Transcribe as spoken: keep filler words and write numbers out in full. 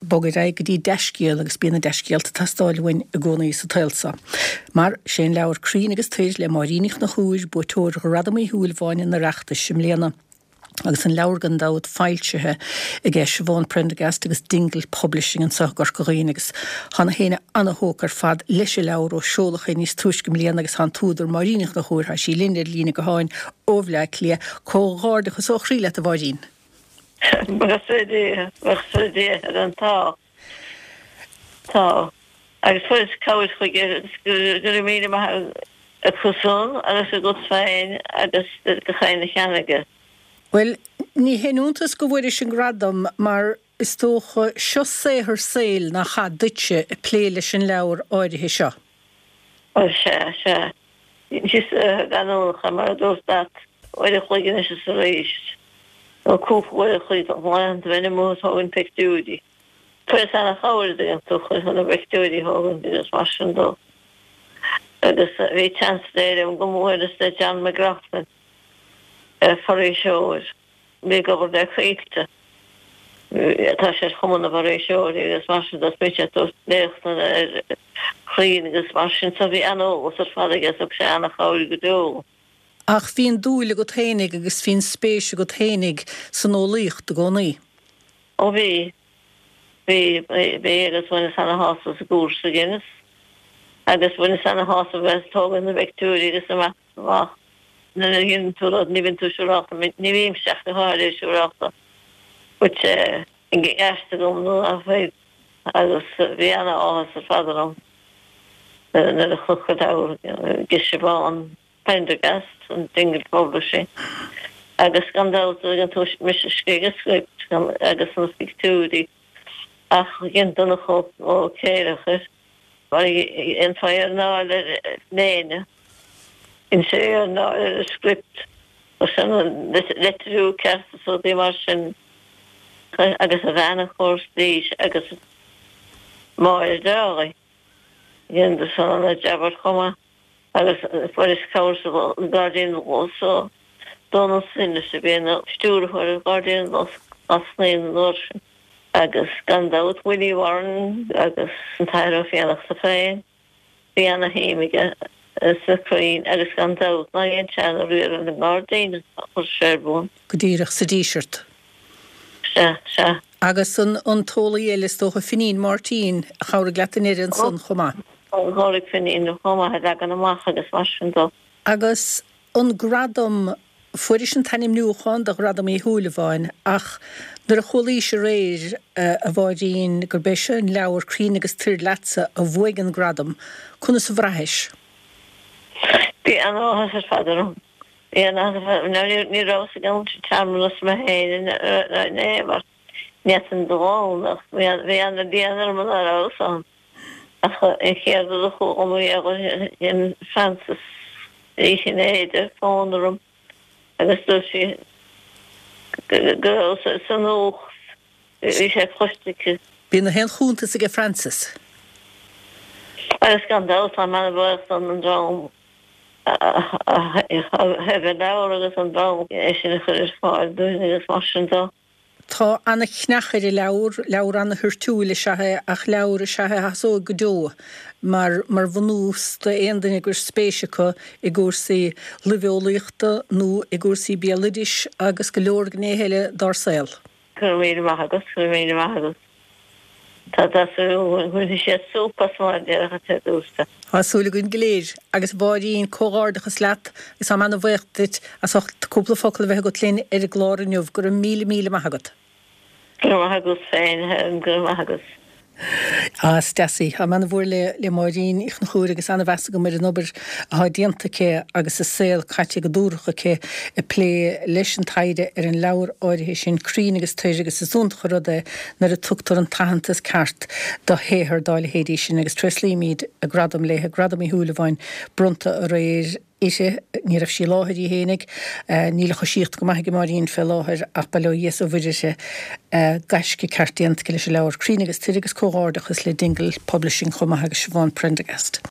bogad ra go dtí deiscial agus bíanana deiscialta tastáilhain a gcónaí sa tailsa. Mar sé leabhar crín agus tuis le mairínich na chúir buatóir go radamaí húlháin na reachtas sim léana. Agus an leabhar gan dád fáiltethe i gceis Siobhan Prendergast agus Dingle Publishing an Sagar Goghine agus hána héine anna hócar fad leis a leabhar ó seolacha níos tuiscim léana agus han túidir mairínich na chúir ha sí lindir lína go háin óbhleach lé cóghardachas ó chríle a bhaidín. Mar sé mar sé an tá tá agus fuis cáis chuig gur mí a chusún agus a go féin agus go chéine cheannaige. Well, ní henúntas go bhfuir sin gradam mar is tócha seo séthar saoil na cha duitse i pléile sin leabhar áirithe seo. Ó sé sé. Sis ganúcha mar dús dat oidir chuigin is sa rééis. ó cúphfuil chuid bháin bhena mús hágann pictiúdi. Tuair anna cháir an tucha chuna pictiúdi hágann agus mar sin dó. Agus bhí chance déir an go mór is de John McGrathman. For shows, we go over the creekte. Tasha Humana for show, is machine das bitch at those next and clean is machine, so we know was her father gets up Shana how you do. Ach fin dúile go hénig agus fin spéise go hénig san ó líocht go ní. Ó bhí bhí bhí agus bhain sanna hása sa gúr sa Guinness. Agus bhain sanna hása bheith tógan na Victoria agus na má. Na gin túrad ní vin tú siúráta, ní bhím seach na háir siúráta. Which in ge eiste gom nó a bheith agus bhí anna áhas a fadaram. Na a chuchad áir gis Siobhan Prendergast an Dingle Publishing. Agus gandáta an tú mis scriige script agus an pictiúdi. Ach gin donna chop ó céirechir. War in fáir ná néine. In sé ná a script og sen letterú cast so dé mar sin agus a bhena chós dís agus máir dága. Gin de san a jabar choma agus for is cause of Guardian also Donald Sinne se ben stúr for Guardian was asnein lotion agus gandáut Willie Warren agus entire fiach sa féin bí anna héimige sa crain agus gandáut na ein channel ruir an Guardian for Sherborne. Godíireach sa dísirt. Se se. Agus an an tóla éiles tócha finín Martin a chair glatanéir an san chomá. Górig finín no chomá had ag an amach agus marsin do. Agus an gradam fuidir an tanim nuúchan de gradam í húlaháin ach nuair a cholí se réir a bháidín gur béise an leabhar crín agus tír leatsa a bhuaig an gradam chuna sa bhreithis. Bí an áhas ar fadarum. Bí an áhas ní rás a gan tamlas me héin névar net an dónach bhí an a déanaar man a rásan. Ach in chéad a chu omí in Francis éisi néide fánarum agus do sí go san óch hí sé chluistice. Bí na hen chúnta sig a Francis. Agus gan dáta man bhcht an an drám hefur leabhar agus an drám é sin chuir fáil dúine agus mar sin dó. Tá anna chnachir i leabhar leabhar anna thuirtúile sethe ach leabhar sethe hasó go dó mar mar bhanús do aon duine gur spéisicha i gcúrsaí liveolaíochta nó i gcúrsaí bialadis agus go leor gnéhéile darsail. Gur méidir maithagos, gur méidir maithagos. Tá chuir sé súpas mar dearcha te dústa. Thásúla gún goléir agus bháidín cóghardachas leat is am anna bhhaachtit as ocht cúpla focail bheith go tlín ar a gláirniuh gur míle míle maithagad. Gur maithagos féin, gur maithagos. A Stasi, a man bhór le le máirín ich na chúir agus anna bheasa go mar an obair a háidíanta cé agus a saoil caite go dúracha cé i plé leis an taide ar an leabhar áirithe sin crín agus tuir agus isúnta chorada nar a tugtar an tahantas ceart do héthar dála héadí sin agus treslíimiid a gradam léthe gradam í thuúlaháin brunta a réir Ise ní raibh sí láthir í hénig, níla chu síocht go maithe go maríonn fel láthir ach bailó dhéas ó bhuiidir sé gaisce ceartíanta go leis leabhar crín agus tíir agus cóghardachas le Dingle Publishing chomh agus Siobhan Prendergast.